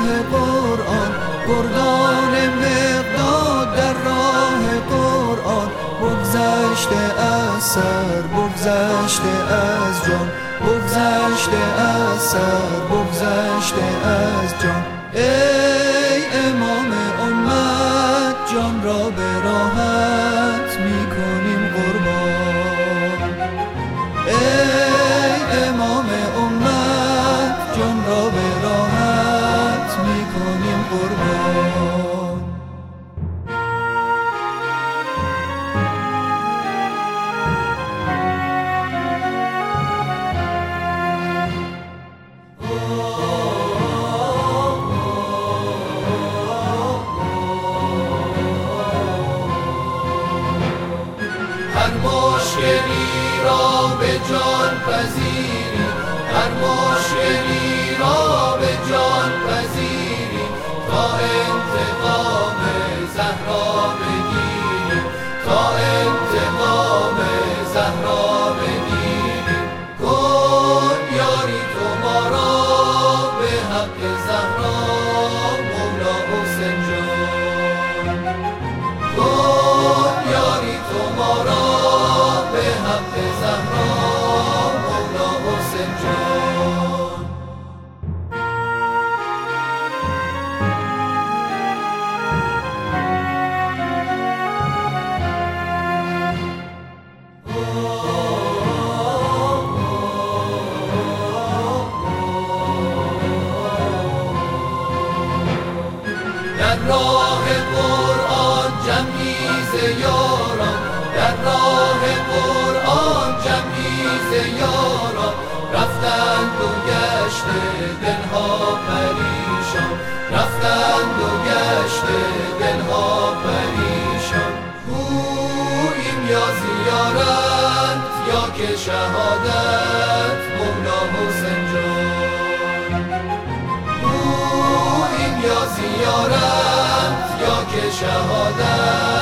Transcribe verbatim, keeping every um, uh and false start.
قرآن، گردان مقداد در راه قرآن. بگذشته از سر، بگذشته از جان، بگذشته از سر، بگذشته از جان. ای امام امت، جان را به راحت میکنیم قربان. ای امام امت، جان را به راحت میکنیم قربان. هر مشکلی را به جان پذیری، هر مشکلی را به جان پذیری، تا انتقام زهرا بگیری، تا انتقام زهرا بگیری. کن یاری تو ما را به حق زهرا مولا حسین جان. کن یاری تو ما را به حق زهرا مولا حسین جان. در راه قرآن جمعی یاران، در راه قرآن جمعی یاران. رفتند و گشته دلها پریشان، رفتند و گشته دلها پریشان. گوییم یا زیارت یا که شهادت مولا حسین جان. گوییم یا زیارت یا که شهادت